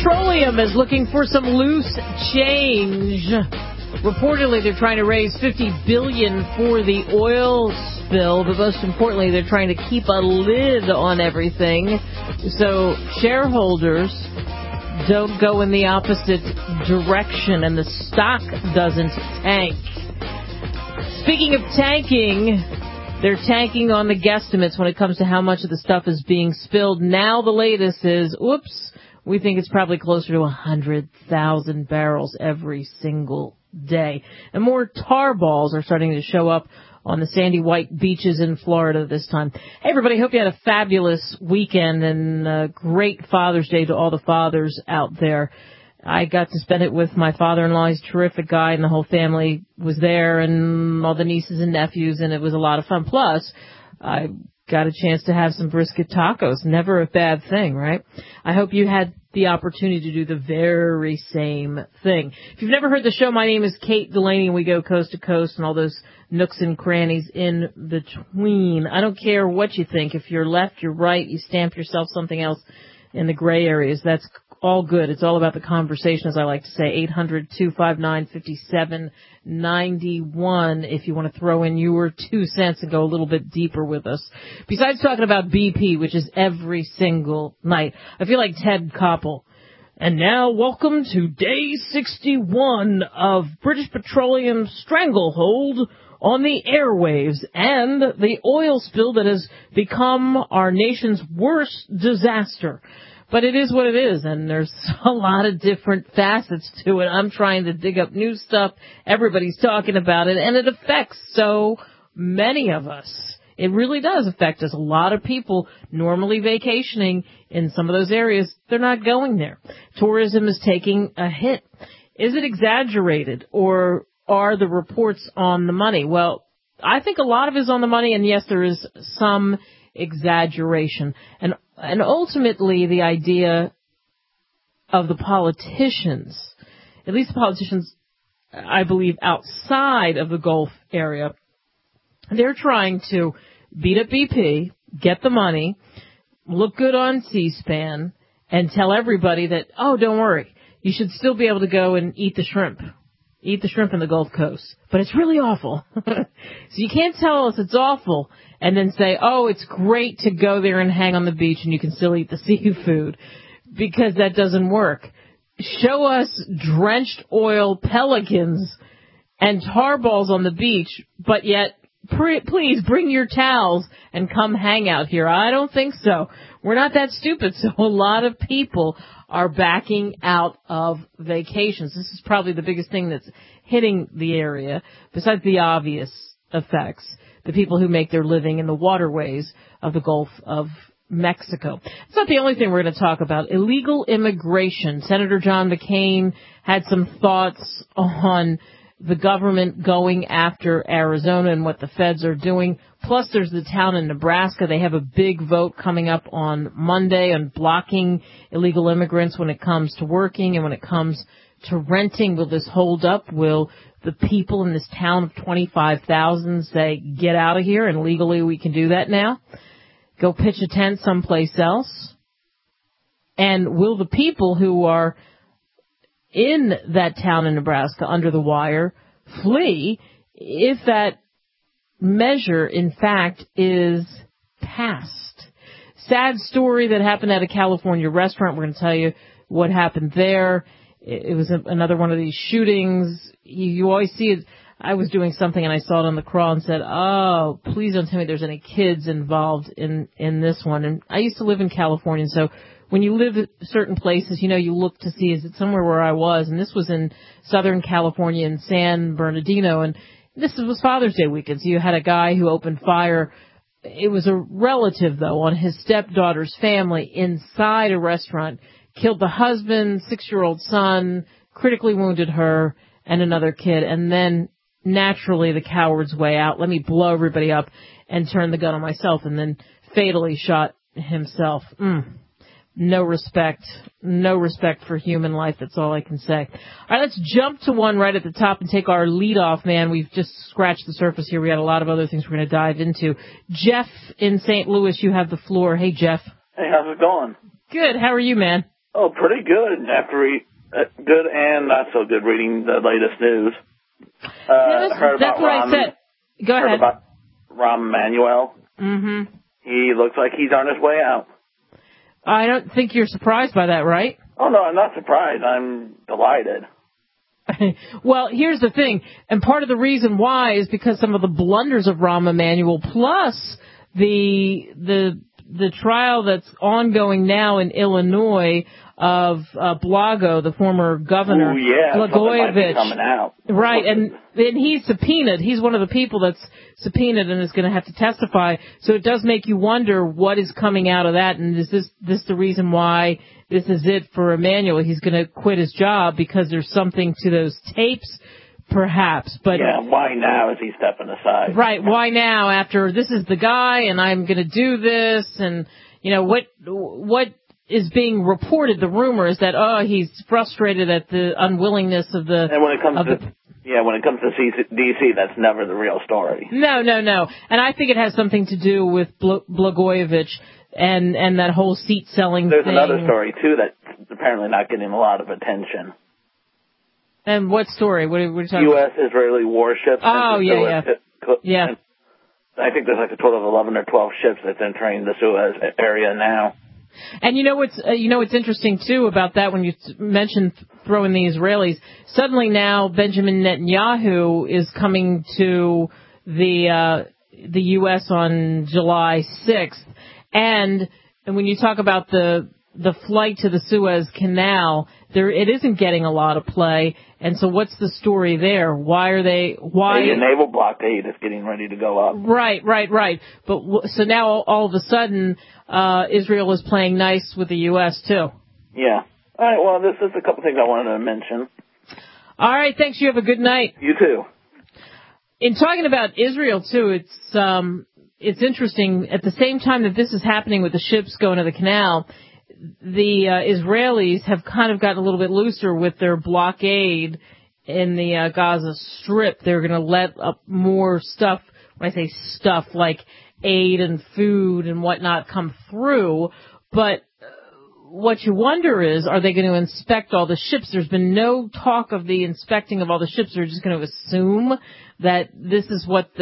Petroleum is looking for some loose change. Reportedly, they're trying to raise $50 billion for the oil spill, but most importantly, they're trying to keep a lid on everything so shareholders don't go in the opposite direction and the stock doesn't tank. Speaking of tanking, they're tanking on the guesstimates when it comes to how much of the stuff is being spilled. Now the latest is, we think it's probably closer to 100,000 barrels every single day. And more tar balls are starting to show up on the sandy white beaches in Florida this time. Hey, everybody, hope you had a fabulous weekend and a great Father's Day to all the fathers out there. I got to spend it with my father-in-law. He's a terrific guy, and the whole family was there, and all the nieces and nephews, and it was a lot of fun. Plus, I got a chance to have some brisket tacos. Never a bad thing, right? I hope you had the opportunity to do the very same thing. If you've never heard the show, my name is Kate Delaney, and we go coast to coast and all those nooks and crannies in between. I don't care what you think. If you're left, you're right, you stamp yourself something else in the gray areas. That's all good. It's all about the conversation, as I like to say. 800-259-5791 if you want to throw in your 2 cents and go a little bit deeper with us. Besides talking about BP, which is every single night, I feel like Ted Koppel. And now, welcome to day 61 of British Petroleum stranglehold on the airwaves and the oil spill that has become our nation's worst disaster. But it is what it is, and there's a lot of different facets to it. I'm trying to dig up new stuff. Everybody's talking about it, and it affects so many of us. It really does affect us. A lot of people normally vacationing in some of those areas, they're not going there. Tourism is taking a hit. Is it exaggerated, or are the reports on the money? Well, I think a lot of it is on the money, and yes, there is some exaggeration. And ultimately, the idea of the politicians, at least the politicians, I believe, outside of the Gulf area, they're trying to beat up BP, get the money, look good on C-SPAN, and tell everybody that, oh, don't worry, you should still be able to go and eat the shrimp. Eat the shrimp in the Gulf Coast. But it's really awful. So you can't tell us it's awful and then say, oh, it's great to go there and hang on the beach and you can still eat the seafood, because that doesn't work. Show us drenched oil pelicans and tar balls on the beach, but yet please bring your towels and come hang out here. I don't think so. We're not that stupid. So a lot of people are backing out of vacations. This is probably the biggest thing that's hitting the area, besides the obvious effects, the people who make their living in the waterways of the Gulf of Mexico. It's not the only thing we're going to talk about. Illegal immigration. Senator John McCain had some thoughts on the government going after Arizona and what the feds are doing. Plus, there's the town in Nebraska. They have a big vote coming up on Monday on blocking illegal immigrants when it comes to working and when it comes to renting. Will this hold up? Will the people in this town of 25,000 say, get out of here, and legally we can do that now? Go pitch a tent someplace else? And will the people who are in that town in Nebraska under the wire flee if that measure, in fact, is passed? Sad story that happened at a California restaurant. We're going to tell you what happened there. It was another one of these shootings. You always see it. I was doing something and I saw it on the crawl and said, oh, please don't tell me there's any kids involved in this one. And I used to live in California, so when you live at certain places, you know, you look to see, is it somewhere where I was? And this was in Southern California in San Bernardino, and this was Father's Day weekend, so you had a guy who opened fire. It was a relative, though, on his stepdaughter's family inside a restaurant, killed the husband, 6-year-old son, critically wounded her, and another kid, and then naturally the coward's way out. Let me blow everybody up and turn the gun on myself, and then fatally shot himself. No respect for human life. That's all I can say. All right, let's jump to one right at the top and take our lead off, man. We've just scratched the surface here. We got a lot of other things we're going to dive into. Jeff in St. Louis, you have the floor. Hey, Jeff. Hey, how's it going? Good. How are you, man? Oh, pretty good. Good and not so good reading the latest news. That's what I said. Go ahead. Heard about Rahm Emanuel. Mm-hmm. He looks like he's on his way out. I don't think you're surprised by that, right? Oh, no, I'm not surprised. I'm delighted. Well, here's the thing, and part of the reason why is because some of the blunders of Rahm Emanuel, plus the trial that's ongoing now in Illinois of Blago, the former governor, Blagojevich, coming out. Right, and he's subpoenaed. He's one of the people that's subpoenaed and is going to have to testify. So it does make you wonder what is coming out of that, and is this the reason why this is it for Emanuel? He's going to quit his job because there's something to those tapes, perhaps. But yeah, why now is he stepping aside? Right, why now after this is the guy and I'm going to do this? And, you know, what is being reported, the rumor is that, he's frustrated at the unwillingness of the... And when it comes to D.C., that's never the real story. No. And I think it has something to do with Blagojevich and that whole seat-selling thing. There's another story, too, that's apparently not getting a lot of attention. And what story? What are you talking about? U.S.-Israeli warships. Oh, yeah. I think there's like a total of 11 or 12 ships that's entering the Suez area now. And you know what's interesting too about that when you mentioned throwing the Israelis. Suddenly now Benjamin Netanyahu is coming to the U.S. on July 6th, and when you talk about the flight to the Suez Canal, it isn't getting a lot of play. And so what's the story there? Why the naval blockade is getting ready to go up. Right. But so now all of a sudden, Israel is playing nice with the U.S. too. Yeah. All right. Well, this is a couple things I wanted to mention. All right. Thanks. You have a good night. You too. In talking about Israel too, it's interesting. At the same time that this is happening with the ships going to the canal, the Israelis have kind of gotten a little bit looser with their blockade in the Gaza Strip. They're going to let up more stuff, when I say stuff, like aid and food and whatnot come through. But what you wonder is, are they going to inspect all the ships? There's been no talk of the inspecting of all the ships. They're just going to assume that this is what's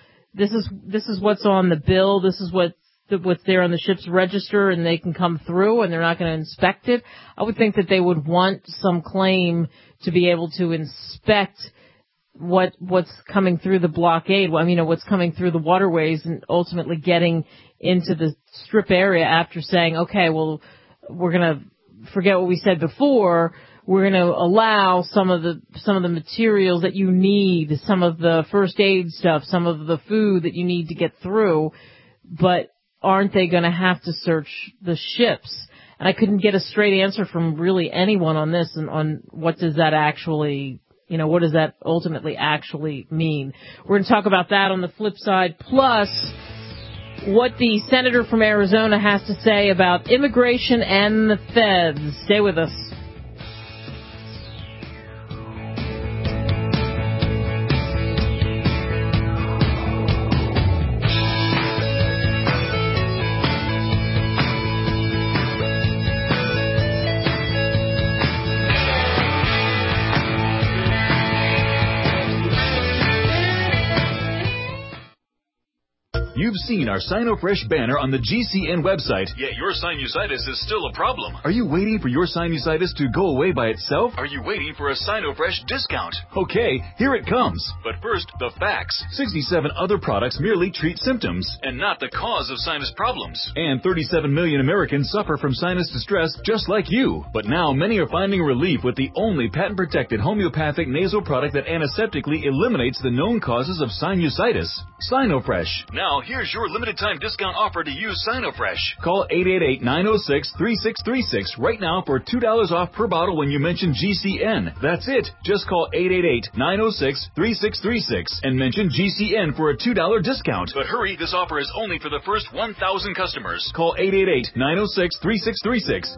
on the bill. This is what's there on the ship's register, and they can come through, and they're not going to inspect it. I would think that they would want some claim to be able to inspect what's coming through the blockade. I mean, what's coming through the waterways, and ultimately getting into the Strip area after saying, okay, well, we're going to forget what we said before. We're going to allow some of the materials that you need, some of the first aid stuff, some of the food that you need to get through, but aren't they going to have to search the ships? And I couldn't get a straight answer from really anyone on this, and on what does that actually, what does that ultimately actually mean? We're going to talk about that on the flip side, plus what the senator from Arizona has to say about immigration and the feds. Stay with us. You've seen our SinoFresh banner on the GCN website, yet your sinusitis is still a problem. Are you waiting for your sinusitis to go away by itself? Are you waiting for a SinoFresh discount? Okay, here it comes. But first, the facts. 67 other products merely treat symptoms and not the cause of sinus problems. And 37 million Americans suffer from sinus distress just like you. But now many are finding relief with the only patent-protected homeopathic nasal product that antiseptically eliminates the known causes of sinusitis. SinoFresh. Now, here's your limited time discount offer to use SinoFresh. Call 888-906-3636 right now for $2 off per bottle when you mention GCN. That's it. Just call 888-906-3636 and mention GCN for a $2 discount. But hurry, this offer is only for the first 1,000 customers. Call 888-906-3636.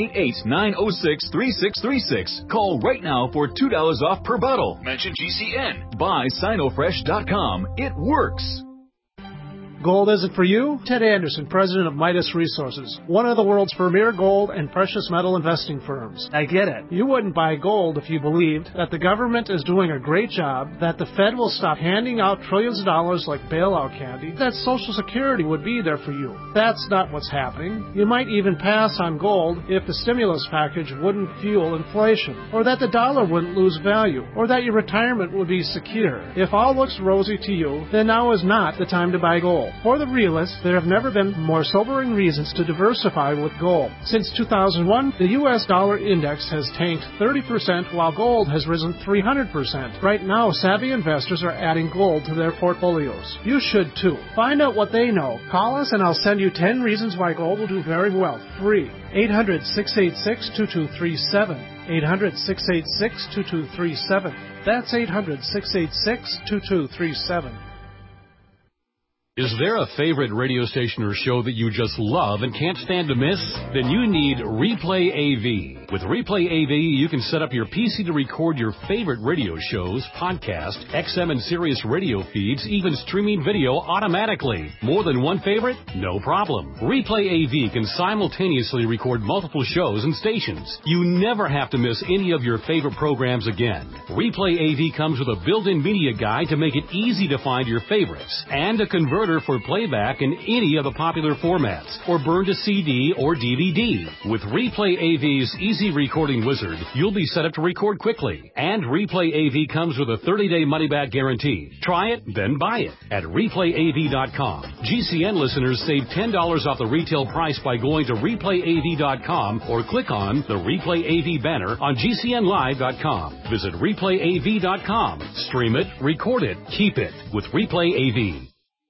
888-906-3636. Call right now for $2 off per bottle. Mention GCN. Buy SinoFresh.com. It works. Gold isn't for you? Ted Anderson, president of Midas Resources, one of the world's premier gold and precious metal investing firms. I get it. You wouldn't buy gold if you believed that the government is doing a great job, that the Fed will stop handing out trillions of dollars like bailout candy, that Social Security would be there for you. That's not what's happening. You might even pass on gold if the stimulus package wouldn't fuel inflation, or that the dollar wouldn't lose value, or that your retirement would be secure. If all looks rosy to you, then now is not the time to buy gold. For the realists, there have never been more sobering reasons to diversify with gold. Since 2001, the U.S. dollar index has tanked 30% while gold has risen 300%. Right now, savvy investors are adding gold to their portfolios. You should too. Find out what they know. Call us and I'll send you 10 reasons why gold will do very well. Free. 800-686-2237. 800-686-2237. That's 800-686-2237. Is there a favorite radio station or show that you just love and can't stand to miss? Then you need Replay AV. With Replay AV, you can set up your PC to record your favorite radio shows, podcasts, XM and Sirius radio feeds, even streaming video automatically. More than one favorite? No problem. Replay AV can simultaneously record multiple shows and stations. You never have to miss any of your favorite programs again. Replay AV comes with a built-in media guide to make it easy to find your favorites and a converter for playback in any of the popular formats or burn to CD or DVD. With Replay AV's Easy Recording Wizard, you'll be set up to record quickly. And Replay AV comes with a 30-day money-back guarantee. Try it, then buy it at ReplayAV.com. GCN listeners save $10 off the retail price by going to ReplayAV.com or click on the Replay AV banner on GCNLive.com. Visit ReplayAV.com. Stream it, record it, keep it with Replay AV.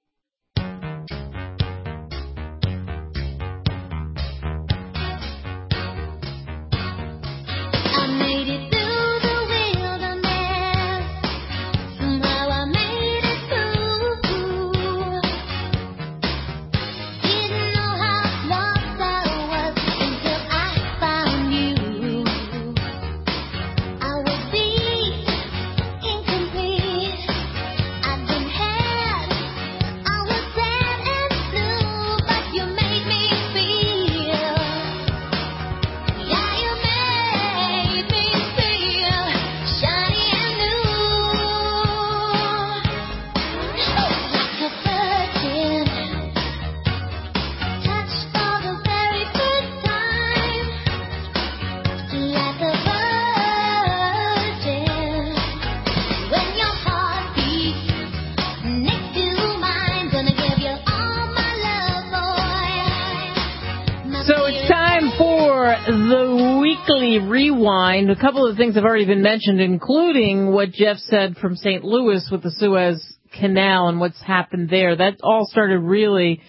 The weekly rewind. A couple of things have already been mentioned, including what Jeff said from St. Louis with the Suez Canal and what's happened there. That all started really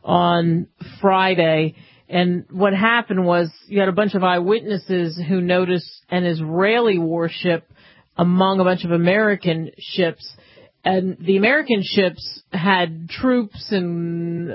on Friday. And what happened was you had a bunch of eyewitnesses who noticed an Israeli warship among a bunch of American ships. And the American ships had troops and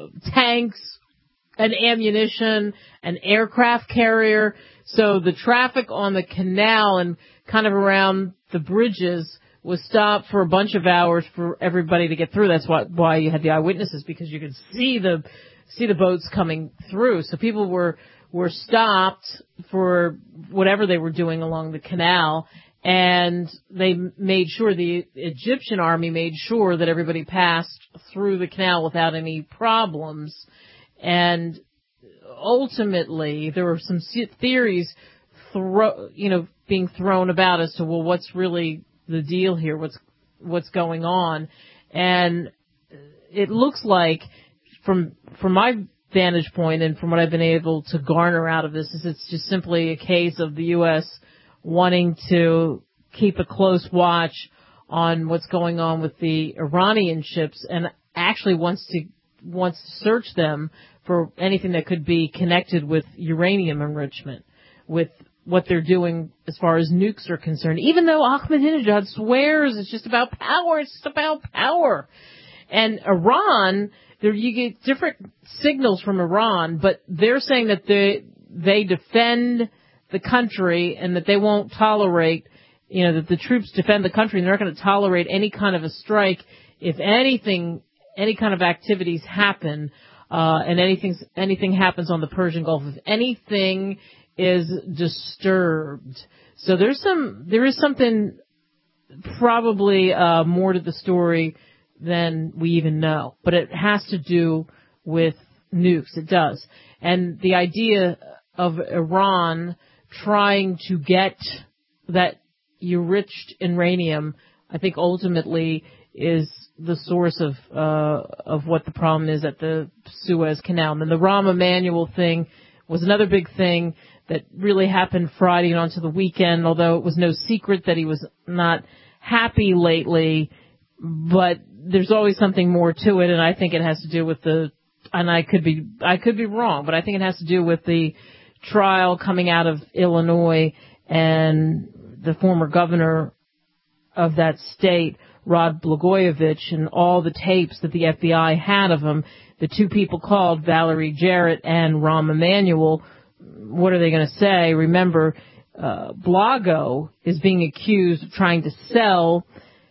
tanks and ammunition, an aircraft carrier. So the traffic on the canal and kind of around the bridges was stopped for a bunch of hours for everybody to get through. That's why you had the eyewitnesses, because you could see the boats coming through. So people were stopped for whatever they were doing along the canal, and they made sure, the Egyptian army made sure that everybody passed through the canal without any problems. And ultimately, there were some theories, being thrown about as to, well, what's really the deal here? What's going on? And it looks like, from my vantage point and from what I've been able to garner out of this, is it's just simply a case of the U.S. wanting to keep a close watch on what's going on with the Iranian ships, and actually wants to search them for anything that could be connected with uranium enrichment, with what they're doing as far as nukes are concerned. Even though Ahmadinejad swears it's just about power, And Iran, you get different signals from Iran, but they're saying that they defend the country and that they won't tolerate, that the troops defend the country and they're not going to tolerate any kind of a strike. If anything any kind of activities happen, and anything happens on the Persian Gulf, if anything is disturbed. So there is something probably more to the story than we even know, but it has to do with nukes. It does. And the idea of Iran trying to get that enriched uranium, I think ultimately is the source of what the problem is at the Suez Canal. And then the Rahm Emanuel thing was another big thing that really happened Friday and onto the weekend, although it was no secret that he was not happy lately, but there's always something more to it, and I think it has to do with and I could be wrong, but I think it has to do with the trial coming out of Illinois and the former governor of that state, Rod Blagojevich, and all the tapes that the FBI had of him. The two people called, Valerie Jarrett and Rahm Emanuel. What are they going to say? Remember, Blago is being accused of trying to sell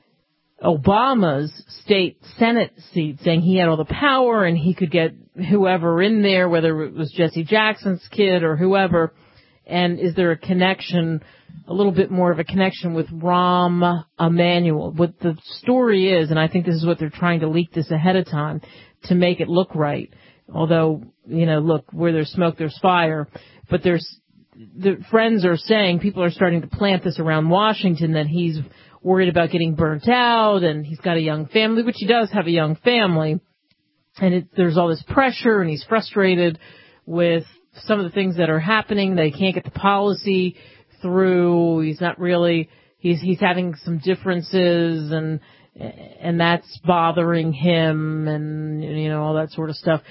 Obama's state Senate seat, saying he had all the power and he could get whoever in there, whether it was Jesse Jackson's kid or whoever. And is there a connection, a little bit more of a connection with Rahm Emanuel? What the story is, and I think this is what they're trying to leak this ahead of time to make it look right. Although, look, where there's smoke, there's fire. But the friends are saying, people are starting to plant this around Washington, that he's worried about getting burnt out, and he's got a young family, which he does have a young family. And there's all this pressure, and he's frustrated with some of the things that are happening. They can't get the policy through. He's not really, he's having some differences, and that's bothering him, and, all that sort of stuff.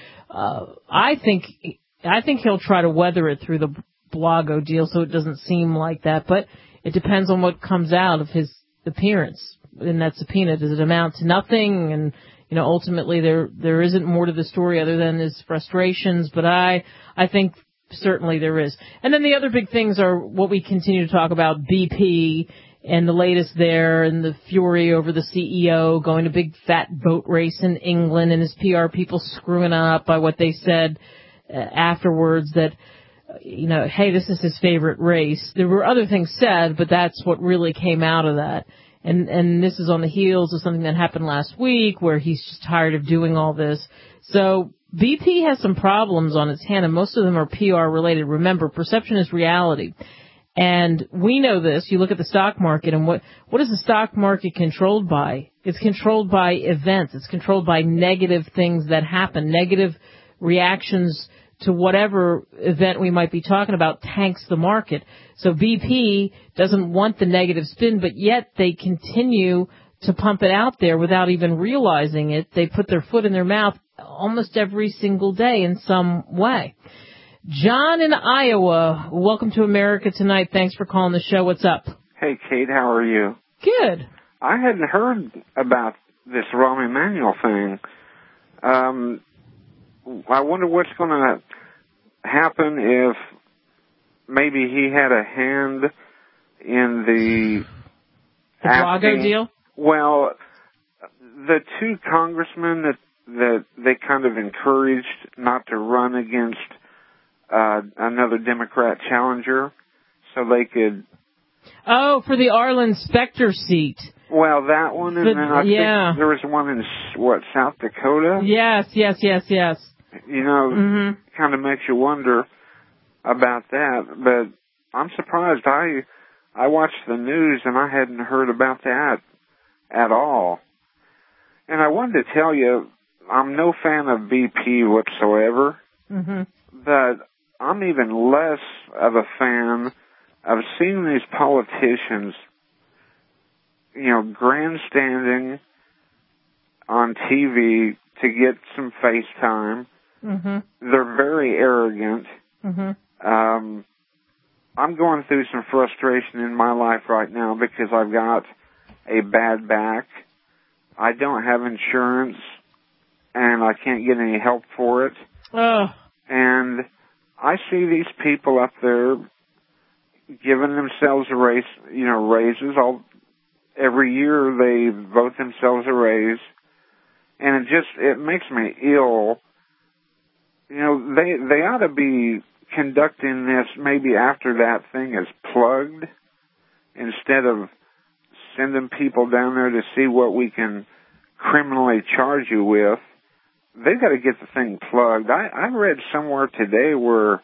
I think he'll try to weather it through the Blago deal so it doesn't seem like that, but it depends on what comes out of his appearance in that subpoena. Does it amount to nothing? And, ultimately there isn't more to the story other than his frustrations, but I think certainly there is. And then the other big things are what we continue to talk about, BP and the latest there, and the fury over the CEO going to big fat boat race in England, and his PR people screwing up by what they said afterwards, that, hey, this is his favorite race. There were other things said, but that's what really came out of that. And this is on the heels of something that happened last week where he's just tired of doing all this. So BP has some problems on its hand, and most of them are PR related. Remember, perception is reality. And we know this. You look at the stock market, and what is the stock market controlled by? It's controlled by events. It's controlled by negative things that happen, negative reactions to whatever event we might be talking about tanks the market. So BP doesn't want the negative spin, but yet they continue to pump it out there without even realizing it. They put their foot in their mouth almost every single day in some way. John in Iowa, welcome to America Tonight. Thanks for calling the show. What's up? Hey, Kate, how are you? Good. I hadn't heard about this Rahm Emanuel thing. I wonder what's going to happen if maybe he had a hand in the Blago deal? Well, the two congressmen that they kind of encouraged not to run against another Democrat challenger so they could... Oh, for the Arlen Specter seat. Well, that one, and then I think there was one in, South Dakota? Yes. Kind of makes you wonder about that. But I'm surprised. I watched the news, and I hadn't heard about that at all. And I wanted to tell you, I'm no fan of BP whatsoever, but I'm even less of a fan of seeing these politicians, grandstanding on TV to get some face time. They're very arrogant. I'm going through some frustration in my life right now because I've got a bad back. I don't have insurance, and I can't get any help for it. And I see these people up there giving themselves raises. Every year they vote themselves a raise, and it makes me ill. You know, they ought to be conducting this maybe after that thing is plugged, instead of sending people down there to see what we can criminally charge you with. They've got to get the thing plugged. I read somewhere today where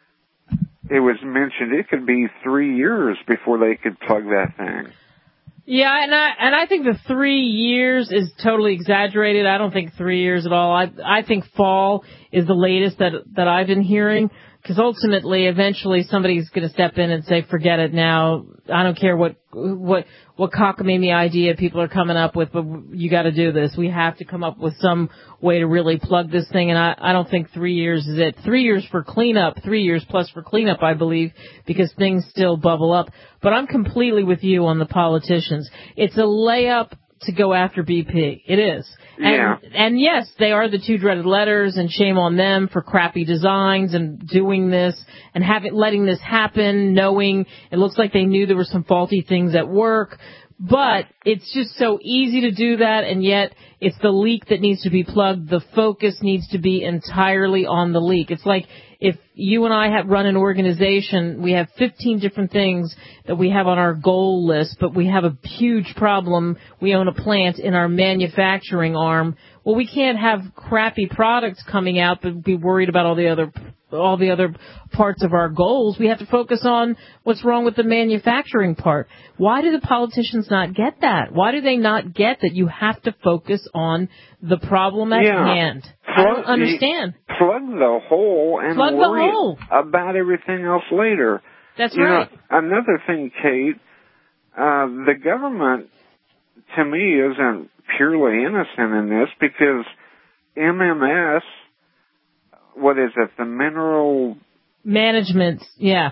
it was mentioned it could be 3 years before they could plug that thing. Yeah, and I think the 3 years is totally exaggerated. I don't think 3 years at all. I think fall is the latest that I've been hearing, because ultimately, eventually, somebody's going to step in and say, "Forget it now. I don't care what cockamamie idea people are coming up with, but you got to do this. We have to come up with some way to really plug this thing." And I don't think 3 years is it. 3 years for cleanup, 3 years plus for cleanup, I believe, because things still bubble up. But I'm completely with you on the politicians. It's a layup to go after BP. It is. Yeah. And yes, they are the two dreaded letters, and shame on them for crappy designs and doing this and letting this happen, knowing it looks like they knew there were some faulty things at work. But it's just so easy to do that, and yet it's the leak that needs to be plugged. The focus needs to be entirely on the leak. It's like if you and I run an organization, we have 15 different things that we have on our goal list, but we have a huge problem. We own a plant in our manufacturing arm. Well, we can't have crappy products coming out but be worried about all the other parts of our goals. We have to focus on what's wrong with the manufacturing part. Why do the politicians not get that? Why do they not get that you have to focus on the problem at hand? I don't understand. Plug the hole and worry about everything else later. That's right. Another thing, Kate, the government, to me, isn't purely innocent in this, because MMS, what is it, the mineral management, they're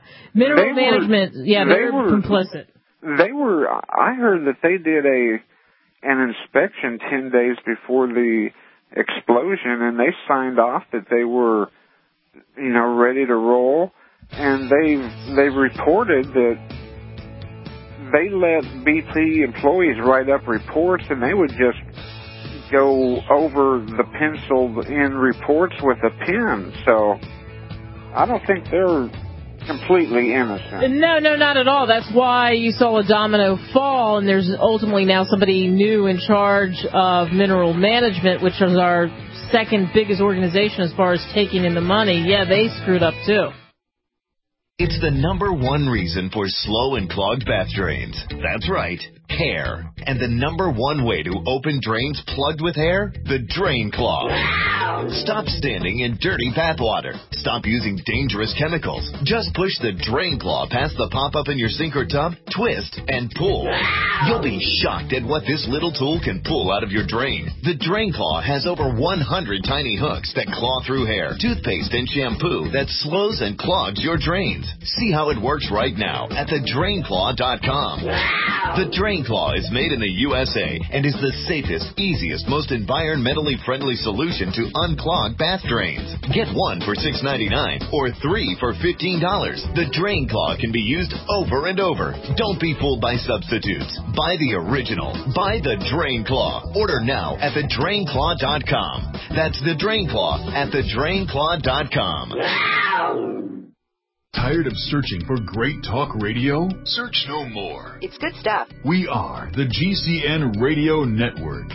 complicit. I heard that they did an inspection 10 days before the explosion, and they signed off that they were, ready to roll, and they've reported that they let BP employees write up reports, and they would just go over the penciled in reports with a pen. So I don't think they're completely innocent. No, not at all. That's why you saw a domino fall, and there's ultimately now somebody new in charge of mineral management, which is our second biggest organization as far as taking in the money. Yeah, they screwed up too. It's the #1 reason for slow and clogged bath drains. That's right, hair. And the #1 way to open drains plugged with hair? The Drain Claw. Stop standing in dirty bath water. Stop using dangerous chemicals. Just push the Drain Claw past the pop-up in your sink or tub, twist, and pull. You'll be shocked at what this little tool can pull out of your drain. The Drain Claw has over 100 tiny hooks that claw through hair, toothpaste, and shampoo that slows and clogs your drains. See how it works right now at thedrainclaw.com. The Drain Claw is made in the USA and is the safest, easiest, most environmentally friendly solution to unclog bath drains. Get one for $6.99 or 3 for $15. The Drain Claw can be used over and over. Don't be fooled by substitutes. Buy the original. Buy the Drain Claw. Order now at thedrainclaw.com. That's the Drain Claw at thedrainclaw.com. Tired of searching for great talk radio? Search no more. It's good stuff. We are the GCN Radio Network.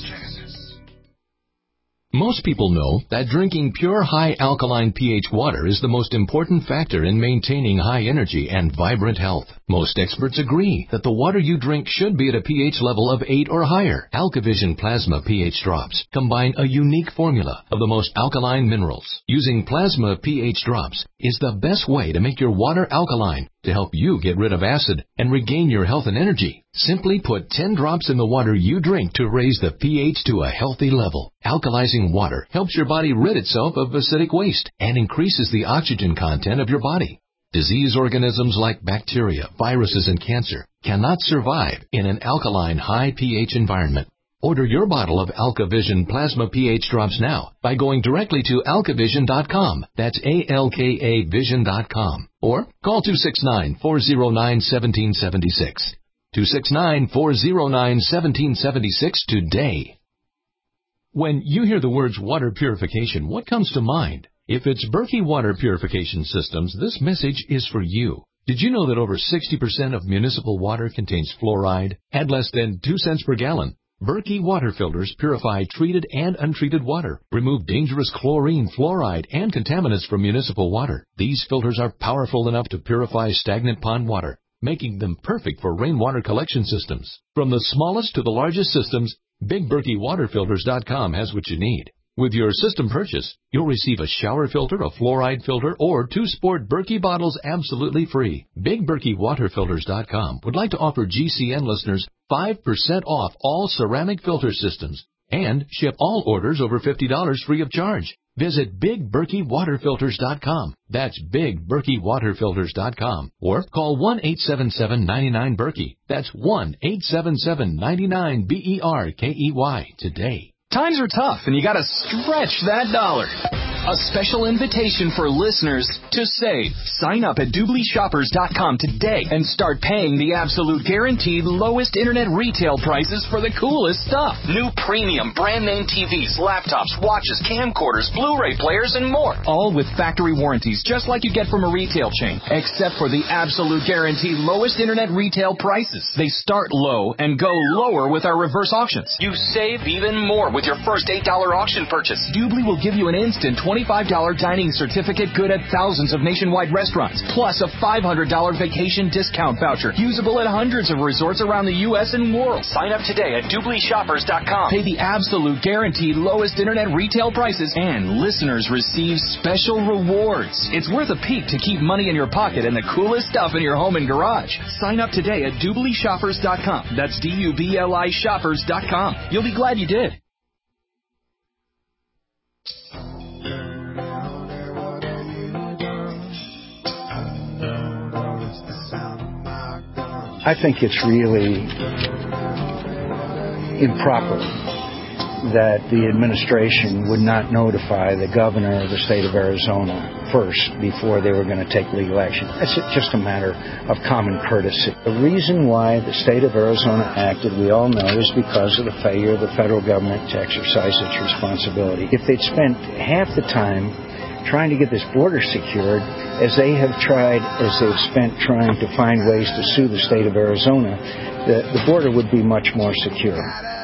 Most people know that drinking pure high alkaline pH water is the most important factor in maintaining high energy and vibrant health. Most experts agree that the water you drink should be at a pH level of 8 or higher. AlkaVision Plasma pH drops combine a unique formula of the most alkaline minerals. Using Plasma pH drops is the best way to make your water alkaline to help you get rid of acid and regain your health and energy. Simply put 10 drops in the water you drink to raise the pH to a healthy level. Alkalizing water helps your body rid itself of acidic waste and increases the oxygen content of your body. Disease organisms like bacteria, viruses, and cancer cannot survive in an alkaline high pH environment. Order your bottle of AlkaVision Plasma pH drops now by going directly to alkavision.com. That's ALKAvision.com. Or call 269-409-1776. 269-409-1776 today. When you hear the words water purification, what comes to mind? If it's Berkey Water Purification Systems, this message is for you. Did you know that over 60% of municipal water contains fluoride at less than 2 cents per gallon? Berkey water filters purify treated and untreated water, remove dangerous chlorine, fluoride, and contaminants from municipal water. These filters are powerful enough to purify stagnant pond water, making them perfect for rainwater collection systems. From the smallest to the largest systems, BigBerkeyWaterFilters.com has what you need. With your system purchase, you'll receive a shower filter, a fluoride filter, or 2 sport Berkey bottles absolutely free. BigBerkeyWaterFilters.com would like to offer GCN listeners 5% off all ceramic filter systems and ship all orders over $50 free of charge. Visit BigBerkeyWaterFilters.com. That's BigBerkeyWaterFilters.com. Or call 1-877-99-BERKEY. That's 1-877-99-BERKEY today. Times are tough, and you gotta stretch that dollar. A special invitation for listeners to save. Sign up at DoubleShoppers.com today and start paying the absolute guaranteed lowest internet retail prices for the coolest stuff. New premium brand name TVs, laptops, watches, camcorders, Blu-ray players, and more. All with factory warranties, just like you get from a retail chain, except for the absolute guaranteed lowest internet retail prices. They start low and go lower with our reverse auctions. You save even more with your first $8 auction purchase. Doobly will give you an instant $25 dining certificate good at thousands of nationwide restaurants, plus a $500 vacation discount voucher, usable at hundreds of resorts around the U.S. and world. Sign up today at DoublyShoppers.com. Pay the absolute guaranteed lowest internet retail prices, and listeners receive special rewards. It's worth a peek to keep money in your pocket and the coolest stuff in your home and garage. Sign up today at DoublyShoppers.com. That's DUBLI Shoppers.com. You'll be glad you did. I think it's really improper that the administration would not notify the governor of the state of Arizona first before they were going to take legal action. It's just a matter of common courtesy. The reason why the state of Arizona acted, we all know, is because of the failure of the federal government to exercise its responsibility. If they'd spent half the time trying to get this border secured as they've spent trying to find ways to sue the state of Arizona, the border would be much more secure.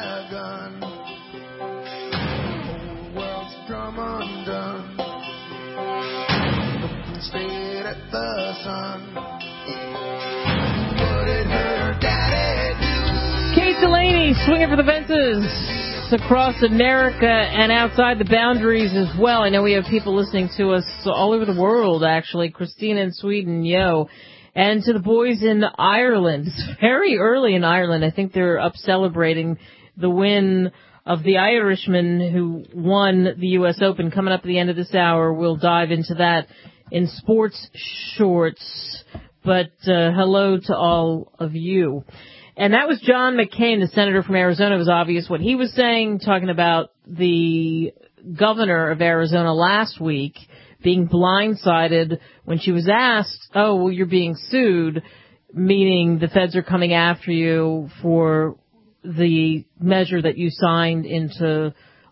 Kate Delaney swinging for the fences across America and outside the boundaries as well. I know we have people listening to us all over the world, actually. Christina in Sweden, yo. And to the boys in Ireland. It's very early in Ireland. I think they're up celebrating the win of the Irishman who won the U.S. Open. Coming up at the end of this hour, we'll dive into that in sports shorts. But hello to all of you. And that was John McCain, the senator from Arizona. It was obvious what he was saying, talking about the governor of Arizona last week being blindsided when she was asked, oh, well, you're being sued, meaning the feds are coming after you for the measure that you signed into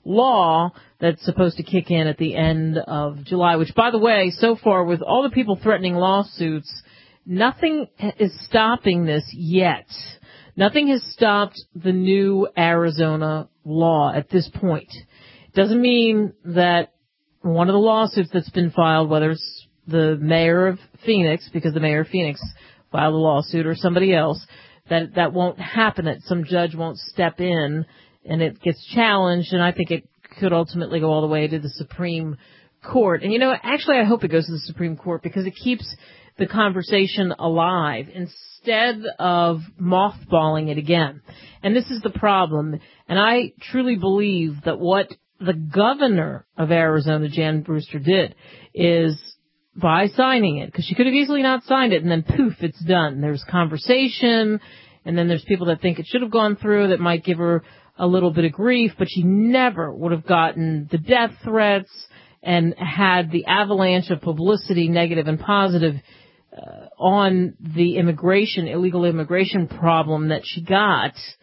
law that's supposed to kick in at the end of July, which, by the way, so far, with all the people threatening lawsuits, nothing is stopping this yet. Nothing has stopped the new Arizona law at this point. It doesn't mean that one of the lawsuits that's been filed, whether it's the mayor of Phoenix, because the mayor of Phoenix filed a lawsuit, or somebody else, that won't happen, that some judge won't step in and it gets challenged, and I think it could ultimately go all the way to the Supreme Court. And, actually I hope it goes to the Supreme Court because it keeps the conversation alive instead of mothballing it again. And this is the problem. And I truly believe that what the governor of Arizona, Jan Brewster, did is by signing it, because she could have easily not signed it and then poof, it's done. There's conversation, and then there's people that think it should have gone through that might give her a little bit of grief, but she never would have gotten the death threats and had the avalanche of publicity, negative and positive, on the illegal immigration problem that she got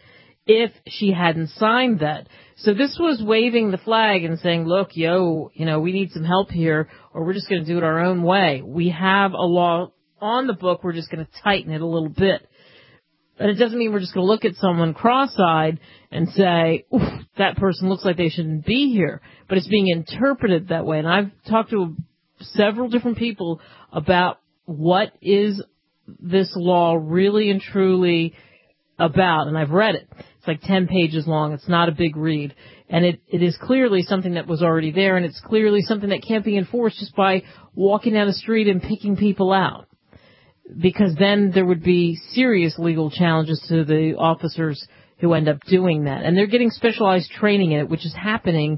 if she hadn't signed that. So this was waving the flag and saying, look, we need some help here, or we're just going to do it our own way. We have a law on the book. We're just going to tighten it a little bit. And it doesn't mean we're just going to look at someone cross-eyed and say, oof, that person looks like they shouldn't be here. But it's being interpreted that way. And I've talked to several different people about what is this law really and truly about. And I've read it. It's like 10 pages long. It's not a big read. And it is clearly something that was already there, and it's clearly something that can't be enforced just by walking down the street and picking people out. Because then there would be serious legal challenges to the officers who end up doing that. And they're getting specialized training in it, which is happening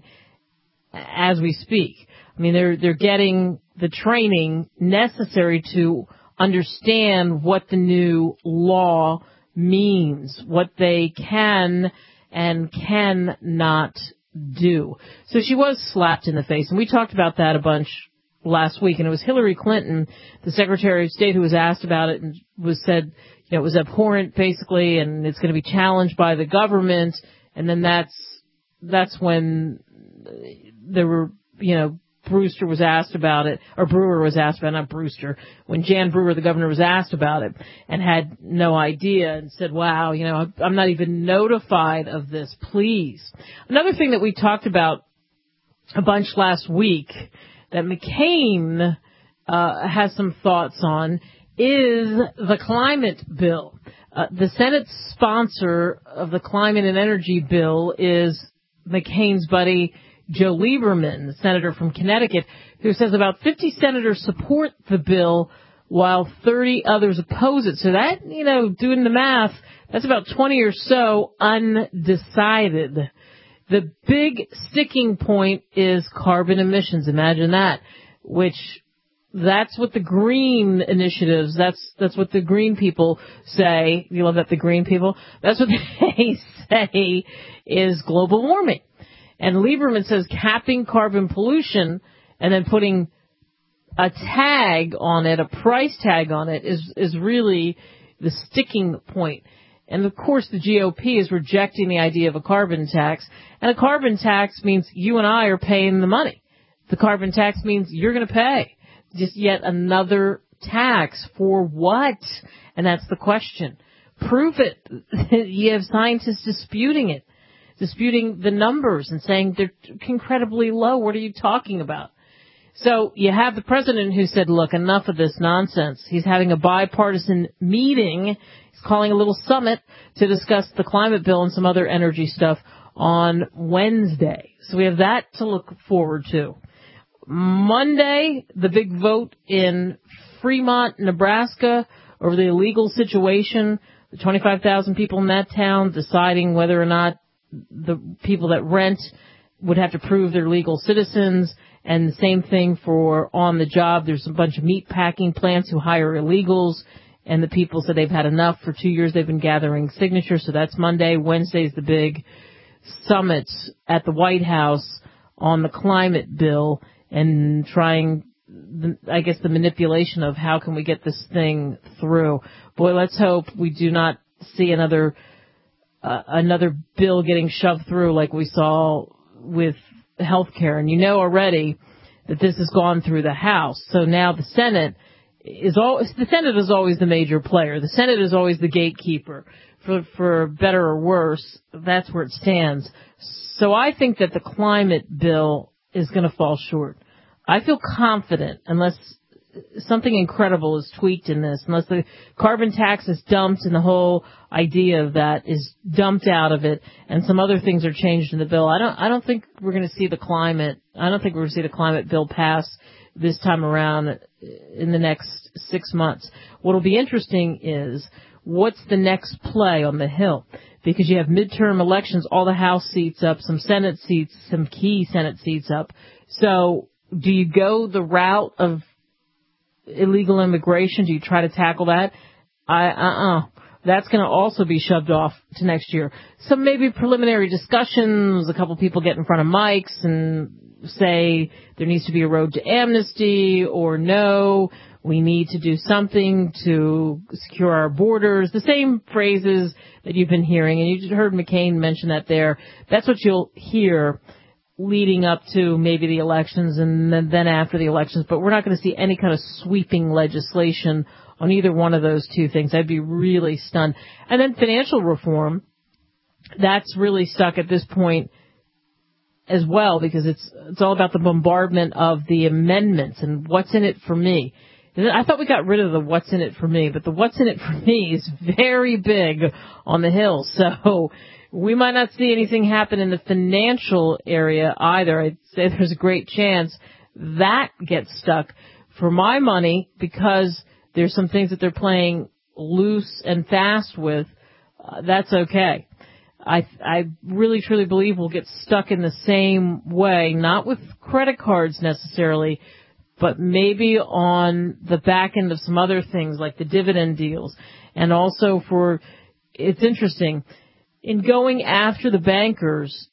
as we speak. I mean, they're getting the training necessary to understand what the new law means, what they can and cannot do. So she was slapped in the face, and we talked about that a bunch last week, and it was Hillary Clinton, the Secretary of State, who was asked about it and said, it was abhorrent basically, and it's going to be challenged by the government. And then that's when there were, Brewster was asked about it, or Brewer was asked about it, not Brewster, when Jan Brewer, the governor, was asked about it and had no idea and said, wow, I'm not even notified of this, please. Another thing that we talked about a bunch last week that McCain has some thoughts on is the climate bill. The Senate sponsor of the climate and energy bill is McCain's buddy Joe Lieberman, the senator from Connecticut, who says about 50 senators support the bill while 30 others oppose it. So that, doing the math, that's about 20 or so undecided. The big sticking point is carbon emissions. Imagine that, that's what the green initiatives, that's what the green people say. You love that, the green people? That's what they say is global warming. And Lieberman says capping carbon pollution and then putting a tag on it, a price tag on it, is really the sticking point. And of course the GOP is rejecting the idea of a carbon tax. And a carbon tax means you and I are paying the money. The carbon tax means you're going to pay. Just yet another tax for what? And that's the question. Prove it. You have scientists disputing it, disputing the numbers and saying they're incredibly low. What are you talking about? So you have the president who said, look, enough of this nonsense. He's having a bipartisan meeting. He's calling a little summit to discuss the climate bill and some other energy stuff on Wednesday. So we have that to look forward to. Monday, the big vote in Fremont, Nebraska over the illegal situation. The 25,000 people in that town deciding whether or not the people that rent would have to prove they're legal citizens. And the same thing for on the job. There's a bunch of meat packing plants who hire illegals, and the people said they've had enough. For 2 years they've been gathering signatures, so that's Monday. Wednesday's the big summit at the White House on the climate bill and trying, I guess, the manipulation of how can we get this thing through. Boy, let's hope we do not see another bill getting shoved through like we saw with health care. And already that this has gone through the House. So now the Senate is always the major player. The Senate is always the gatekeeper. For better or worse, that's where it stands. So I think that the climate bill is going to fall short. I feel confident, unless something incredible is tweaked in this, unless the carbon tax is dumped and the whole idea of that is dumped out of it, and some other things are changed in the bill. I don't think we're going to see the climate bill pass this time around in the next 6 months. What'll be interesting is what's the next play on the Hill, because you have midterm elections, all the House seats up, some Senate seats, some key Senate seats up. So do you go the route of illegal immigration? Do you try to tackle that? That's going to also be shoved off to next year. Some maybe preliminary discussions, a couple people get in front of mics and say there needs to be a road to amnesty, or no, We need to do something to secure our borders. The same phrases that you've been hearing, and you just heard McCain mention that there. That's what you'll hear leading up to maybe the elections and then after the elections. But we're not going to see any kind of sweeping legislation on either one of those two things. I'd be really stunned. And then financial reform, that's really stuck at this point as well, because it's all about the bombardment of the amendments and what's in it for me. I thought we got rid of the what's in it for me, but the what's in it for me is very big on the Hill. So we might not see anything happen in the financial area either. I'd say there's a great chance that gets stuck. For my money, because there's some things that they're playing loose and fast with, that's okay. I really truly believe we'll get stuck in the same way, not with credit cards necessarily, but maybe on the back end of some other things like the dividend deals. And also it's interesting, in going after the bankers,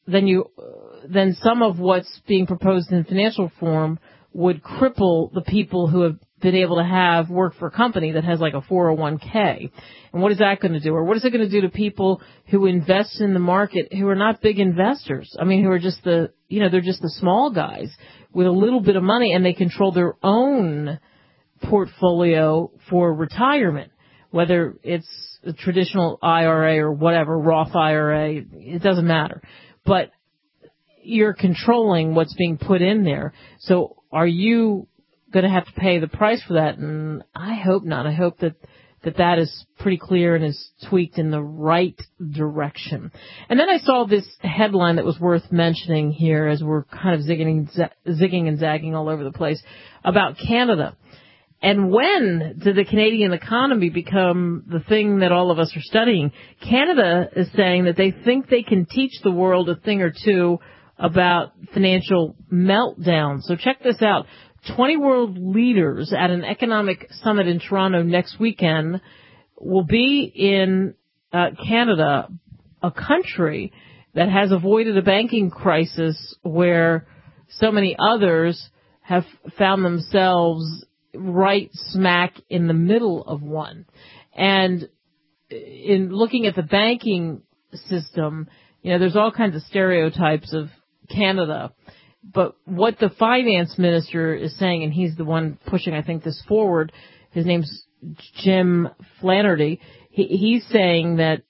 then some of what's being proposed in financial reform would cripple the people who have been able to have work for a company that has like a 401k. And what is that going to do? Or what is it going to do to people who invest in the market who are not big investors? I mean, who are just they're just the small guys with a little bit of money, and they control their own portfolio for retirement, whether it's a traditional IRA or whatever, Roth IRA, it doesn't matter. But you're controlling what's being put in there. So are you going to have to pay the price for that? And I hope not. I hope that is pretty clear and is tweaked in the right direction. And then I saw this headline that was worth mentioning here as we're kind of zigging and zagging all over the place about Canada. And when did the Canadian economy become the thing that all of us are studying? Canada is saying that they think they can teach the world a thing or two about financial meltdown. So check this out. 20 world leaders at an economic summit in Toronto next weekend will be in Canada, a country that has avoided a banking crisis where so many others have found themselves right smack in the middle of one. And in looking at the banking system, there's all kinds of stereotypes of Canada. But what the finance minister is saying, and he's the one pushing, I think, this forward, his name's Jim Flaherty, he's saying that,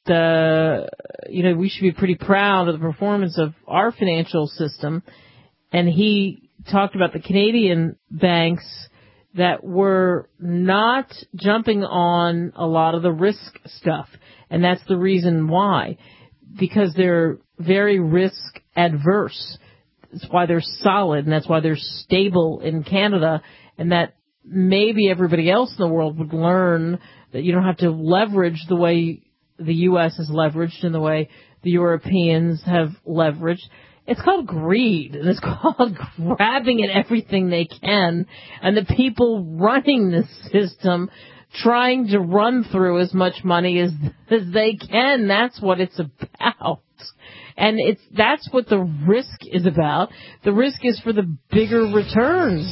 we should be pretty proud of the performance of our financial system. And he talked about the Canadian banks that were not jumping on a lot of the risk stuff. And that's the reason why. Because they're very risk adverse. That's why they're solid, and that's why they're stable in Canada, and that maybe everybody else in the world would learn that you don't have to leverage the way the U.S. has leveraged and the way the Europeans have leveraged. It's called greed, and it's called grabbing at everything they can, and the people running the system trying to run through as much money as they can. That's what it's about. And that's what the risk is about. The risk is for the bigger returns.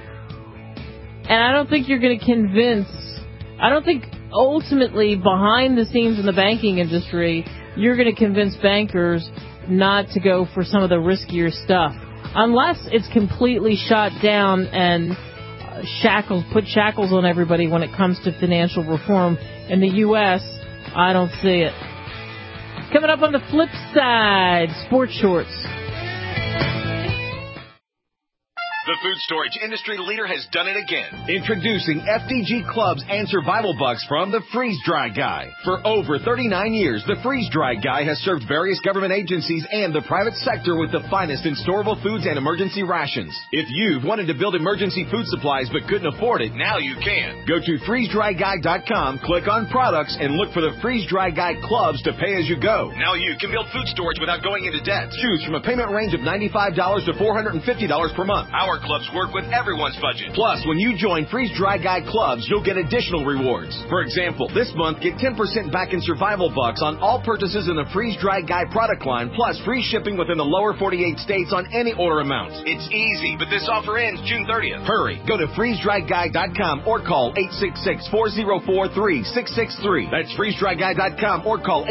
And I don't think you're going to I don't think ultimately behind the scenes in the banking industry, you're going to convince bankers not to go for some of the riskier stuff. Unless it's completely shot down and put shackles on everybody when it comes to financial reform. In the U.S., I don't see it. Coming up on the flip side, sports shorts. The food storage industry leader has done it again. Introducing FDG Clubs and Survival Bucks from the Freeze Dry Guy. For over 39 years, the Freeze Dry Guy has served various government agencies and the private sector with the finest in storable foods and emergency rations. If you've wanted to build emergency food supplies but couldn't afford it, now you can. Go to freezedryguy.com, click on products, and look for the Freeze Dry Guy Clubs to pay as you go. Now you can build food storage without going into debt. Choose from a payment range of $95 to $450 per month. Our our clubs work with everyone's budget. Plus, when you join Freeze Dry Guy clubs, you'll get additional rewards. For example, this month, get 10% back in survival bucks on all purchases in the Freeze Dry Guy product line, plus free shipping within the lower 48 states on any order amount. It's easy, but this offer ends June 30th. Hurry. Go to freezedryguy.com or call 866-404-3663. That's freezedryguy.com or call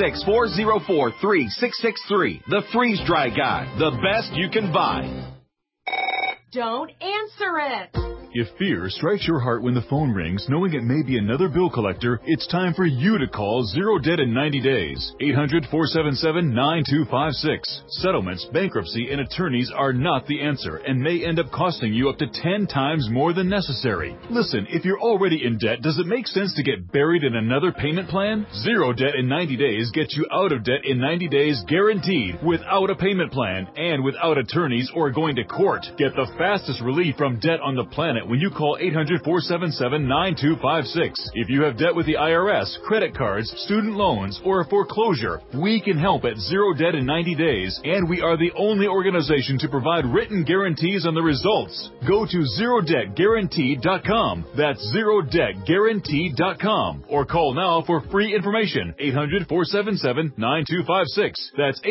866-404-3663. The Freeze Dry Guy. The best you can buy. Don't answer it. If fear strikes your heart when the phone rings, knowing it may be another bill collector, it's time for you to call Zero Debt in 90 days. 800-477-9256. Settlements, bankruptcy, and attorneys are not the answer and may end up costing you up to 10 times more than necessary. Listen, if you're already in debt, does it make sense to get buried in another payment plan? Zero Debt in 90 days gets you out of debt in 90 days guaranteed, without a payment plan and without attorneys or going to court. Get the fastest relief from debt on the planet when you call 800-477-9256. If you have debt with the IRS, credit cards, student loans, or a foreclosure, we can help at Zero Debt in 90 days, and we are the only organization to provide written guarantees on the results. Go to ZeroDebtGuaranteed.com. That's ZeroDebtGuaranteed.com. Or call now for free information. 800-477-9256. That's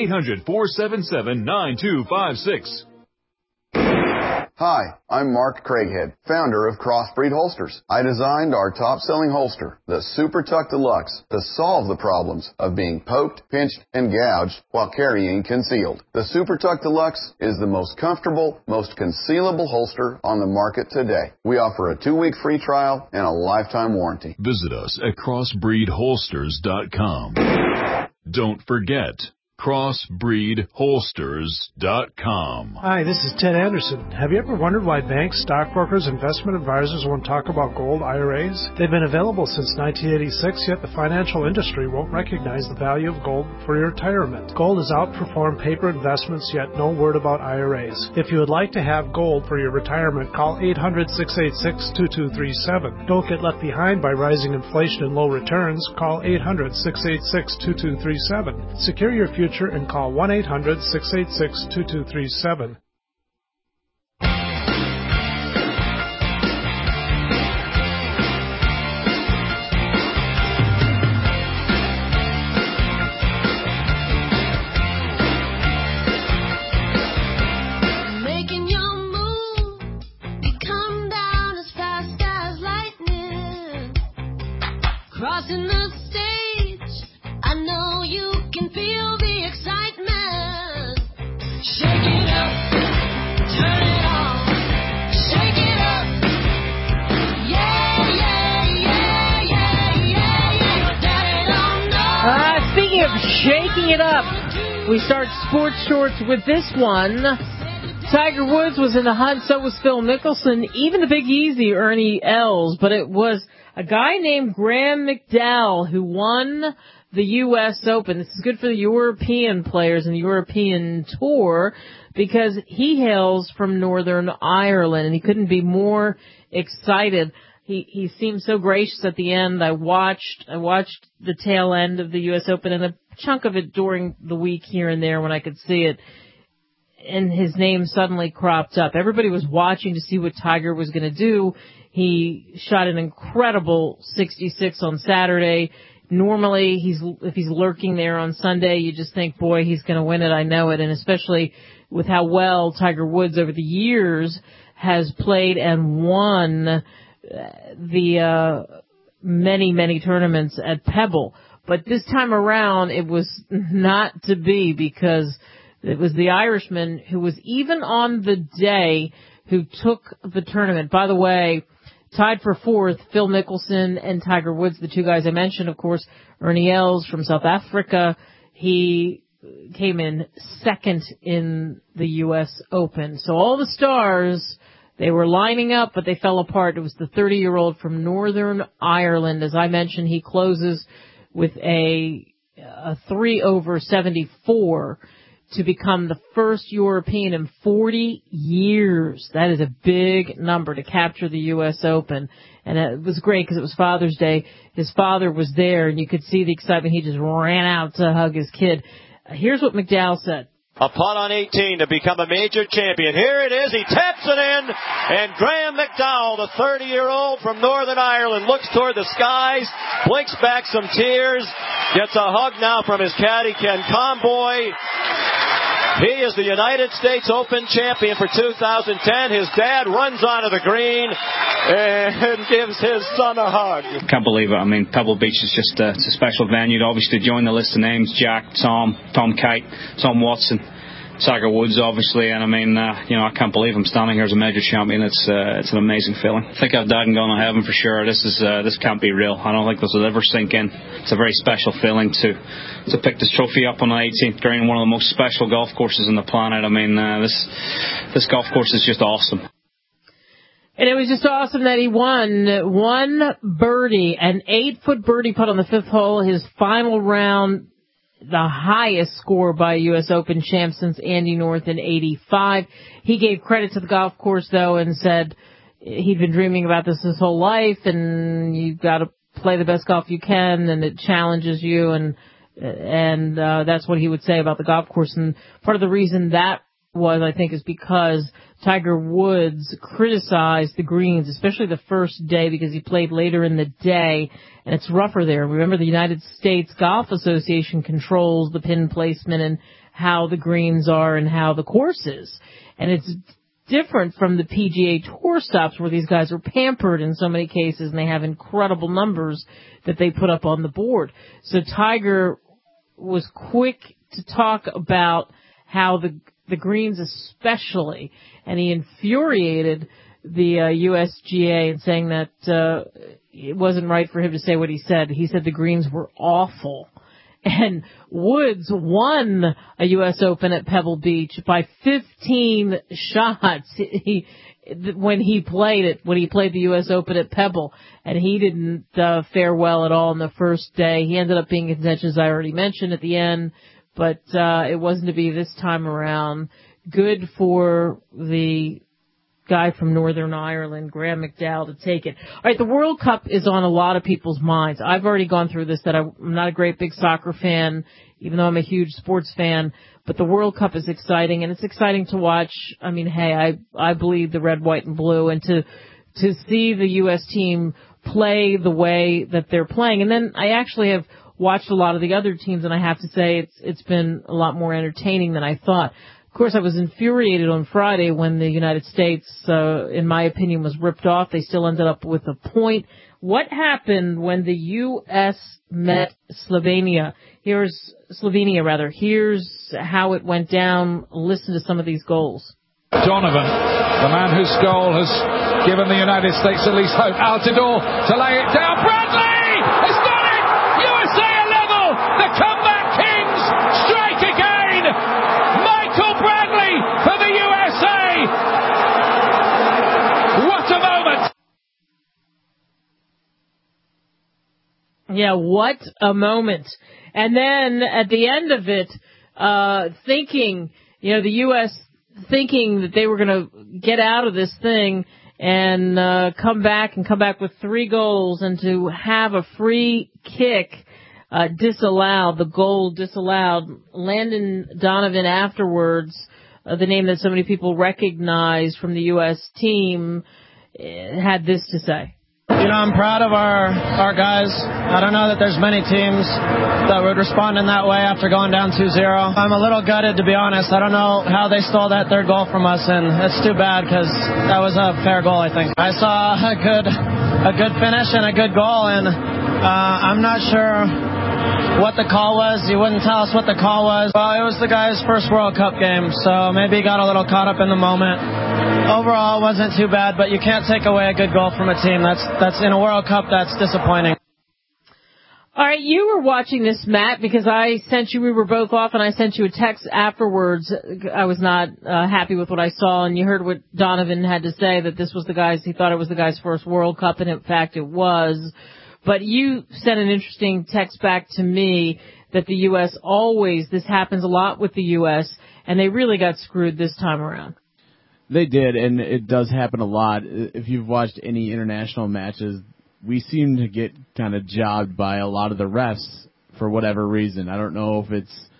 800-477-9256. Hi, I'm Mark Craighead, founder of Crossbreed Holsters. I designed our top-selling holster, the Super Tuck Deluxe, to solve the problems of being poked, pinched, and gouged while carrying concealed. The Super Tuck Deluxe is the most comfortable, most concealable holster on the market today. We offer a 2-week free trial and a lifetime warranty. Visit us at crossbreedholsters.com. Don't forget, crossbreedholsters.com. Hi, this is Ted Anderson. Have you ever wondered why banks, stockbrokers, investment advisors won't talk about gold IRAs? They've been available since 1986, yet the financial industry won't recognize the value of gold for your retirement. Gold has outperformed paper investments, yet no word about IRAs. If you would like to have gold for your retirement, call 800-686-2237. Don't get left behind by rising inflation and low returns. Call 800-686-2237. Secure your future and call 1-800-686-2237. Crossing the stage, I know you can feel the excitement. Shake it up, turn it on, shake it up. Yeah, yeah, yeah, yeah, yeah, yeah. Your daddy don't know. Speaking of shaking it up, we start sports shorts with this one. Tiger Woods was in the hunt, so was Phil Mickelson, even the Big Easy, Ernie Els, but it was a guy named Graham McDowell who won the U.S. Open. This is good for the European players and the European Tour because he hails from Northern Ireland, and he couldn't be more excited. He seemed so gracious at the end. I watched the tail end of the U.S. Open and a chunk of it during the week here and there when I could see it. And his name suddenly cropped up. Everybody was watching to see what Tiger was going to do. He shot an incredible 66 on Saturday. Normally, if he's lurking there on Sunday, you just think, boy, he's going to win it. I know it. And especially with how well Tiger Woods over the years has played and won the many, many tournaments at Pebble. But this time around, it was not to be because it was the Irishman who was even on the day who took the tournament. By the way, tied for fourth, Phil Mickelson and Tiger Woods, the two guys I mentioned, of course. Ernie Els from South Africa. He came in second in the U.S. Open. So all the stars, they were lining up, but they fell apart. It was the 30-year-old from Northern Ireland. As I mentioned, he closes with a 3 over 74 to become the first European in 40 years. That is a big number to capture the U.S. Open. And it was great because it was Father's Day. His father was there, and you could see the excitement. He just ran out to hug his kid. Here's what McDowell said. A putt on 18 to become a major champion. Here it is. He taps it in. And Graham McDowell, the 30-year-old from Northern Ireland, looks toward the skies, blinks back some tears, gets a hug now from his caddy, Ken Comboy. He is the United States Open champion for 2010. His dad runs onto the green and gives his son a hug. Can't believe it. I mean, Pebble Beach is just it's a special venue. Obviously, join the list of names: Jack, Tom Kite, Tom Watson, Tiger Woods, obviously. And I mean, I can't believe I'm standing here as a major champion. It's an amazing feeling. I think I've died and gone to heaven for sure. This can't be real. I don't think this will ever sink in. It's a very special feeling to pick this trophy up on the 18th green, one of the most special golf courses on the planet. I mean, this golf course is just awesome. And it was just awesome that he won one birdie, an 8-foot birdie putt on the 5th hole, his final round, the highest score by a U.S. Open champ since Andy North in '85. He gave credit to the golf course, though, and said he'd been dreaming about this his whole life, and you've got to play the best golf you can, and it challenges you, and that's what he would say about the golf course. And part of the reason that was, I think, is because Tiger Woods criticized the greens, especially the first day, because he played later in the day, and it's rougher there. Remember, the United States Golf Association controls the pin placement and how the greens are and how the course is. And it's different from the PGA Tour stops where these guys are pampered in so many cases, and they have incredible numbers that they put up on the board. So Tiger was quick to talk about how the greens especially, and he infuriated the USGA in saying that it wasn't right for him to say what he said. He said the greens were awful. And Woods won a U.S. Open at Pebble Beach by 15 shots when he played the U.S. Open at Pebble. And he didn't fare well at all on the first day. He ended up being in contention, as I already mentioned, at the end. But it wasn't to be this time around. Good for the guy from Northern Ireland, Graham McDowell, to take it. All right, the World Cup is on a lot of people's minds. I've already gone through this, that I'm not a great big soccer fan, even though I'm a huge sports fan. But the World Cup is exciting, and it's exciting to watch. I mean, hey, I bleed the red, white, and blue, and to see the U.S. team play the way that they're playing. And then I actually have watched a lot of the other teams, and I have to say it's been a lot more entertaining than I thought. Of course, I was infuriated on Friday when the United States, in my opinion, was ripped off. They still ended up with a point. What happened when the U.S. met Slovenia? Here's how it went down. Listen to some of these goals. Donovan, the man whose goal has given the United States at least hope. Altidore to lay it down. Bradley has done it! USA are level! The comeback kings strike again! Michael Bradley for the USA! What a moment! Yeah, what a moment. And then at the end of it, thinking, the U.S. thinking that they were going to get out of this thing and come back with 3 goals, and to have a free kick disallowed, the goal disallowed. Landon Donovan afterwards, the name that so many people recognize from the U.S. team, had this to say. I'm proud of our guys. I don't know that there's many teams that would respond in that way after going down 2-0. I'm a little gutted, to be honest. I don't know how they stole that 3rd goal from us, and it's too bad because that was a fair goal, I think. I saw a good finish and a good goal, and I'm not sure what the call was. He wouldn't tell us what the call was. Well, it was the guy's first World Cup game, so maybe he got a little caught up in the moment. Overall, it wasn't too bad, but you can't take away a good goal from a team. That's in a World Cup, that's disappointing. All right, you were watching this, Matt, because we were both off, and I sent you a text afterwards. I was not happy with what I saw, and you heard what Donovan had to say, that he thought it was the guy's first World Cup, and in fact it was. But you sent an interesting text back to me that the U.S. this happens a lot with the U.S., and they really got screwed this time around. They did, and it does happen a lot. If you've watched any international matches, we seem to get kind of jobbed by a lot of the refs for whatever reason. I don't know if it's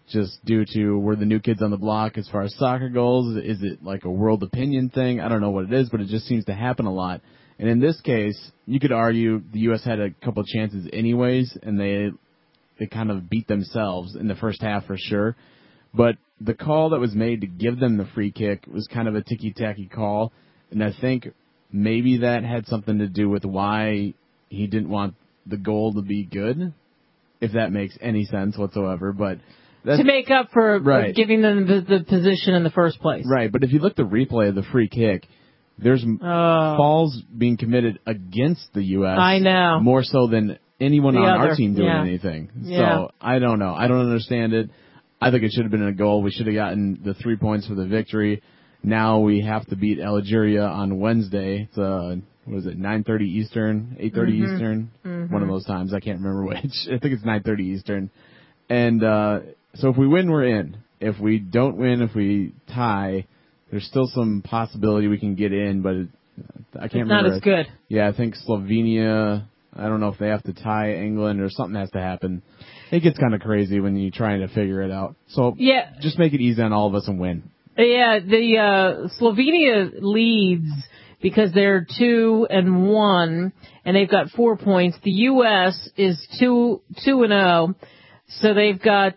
just due to we're the new kids on the block as far as soccer goes? Is it like a world opinion thing? I don't know what it is, but it just seems to happen a lot. And in this case, you could argue the U.S. had a couple of chances anyways, and they kind of beat themselves in the first half for sure. But the call that was made to give them the free kick was kind of a ticky-tacky call, and I think maybe that had something to do with why he didn't want the goal to be good, if that makes any sense whatsoever. But to make up for right. giving them the position in the first place. Right, but if you look at the replay of the free kick, there's falls being committed against the U.S. I know. More so than anyone on our team doing yeah. anything. Yeah. So I don't know. I don't understand it. I think it should have been a goal. We should have gotten the 3 points for the victory. Now we have to beat Algeria on Wednesday. It's, 9:30 Eastern, 8:30 Eastern? One of those times. I can't remember which. I think it's 9:30 Eastern. And so if we win, we're in. If we don't win, if we tie, there's still some possibility we can get in, but I can't remember. It's not as good. Yeah, I think Slovenia, I don't know if they have to tie England or something has to happen. It gets kind of crazy when you're trying to figure it out. So just make it easy on all of us and win. Yeah, the Slovenia leads because they're 2-1, and they've got 4 points. The U.S. is 2-0, so they've got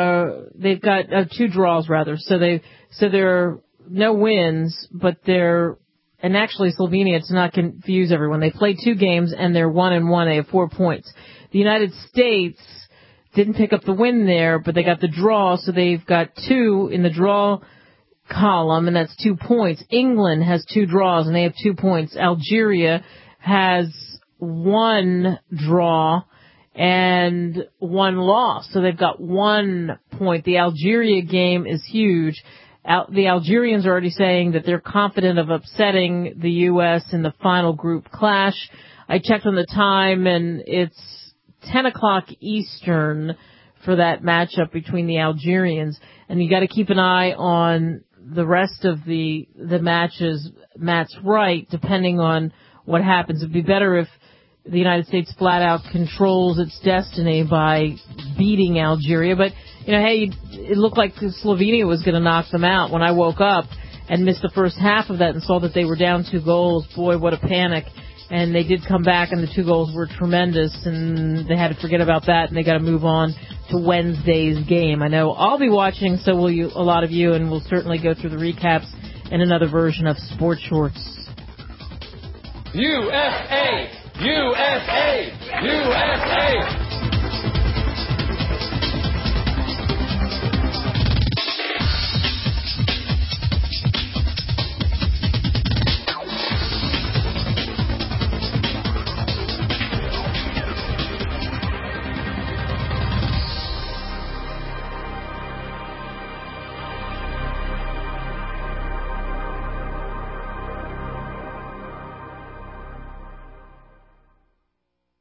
2 draws rather. So they're no wins, but and actually Slovenia, to not confuse everyone, they played 2 games and they're 1-1. They have 4 points. The United States didn't pick up the win there, but they got the draw, so they've got 2 in the draw column, and that's 2 points. England has 2 draws, and they have 2 points. Algeria has 1 draw and 1 loss, so they've got 1 point. The Algeria game is huge. The Algerians are already saying that they're confident of upsetting the U.S. in the final group clash. I checked on the time, and it's 10 o'clock Eastern for that matchup between the Algerians. And you got to keep an eye on the rest of the matches. Matt's right, depending on what happens. It'd be better if the United States flat out controls its destiny by beating Algeria. But, hey, it looked like Slovenia was going to knock them out when I woke up and missed the first half of that and saw that they were down 2 goals. Boy, what a panic. And they did come back, and the 2 goals were tremendous, and they had to forget about that, and they got to move on to Wednesday's game. I know I'll be watching, so will you, a lot of you, and we'll certainly go through the recaps in another version of Sports Shorts. USA! USA! USA!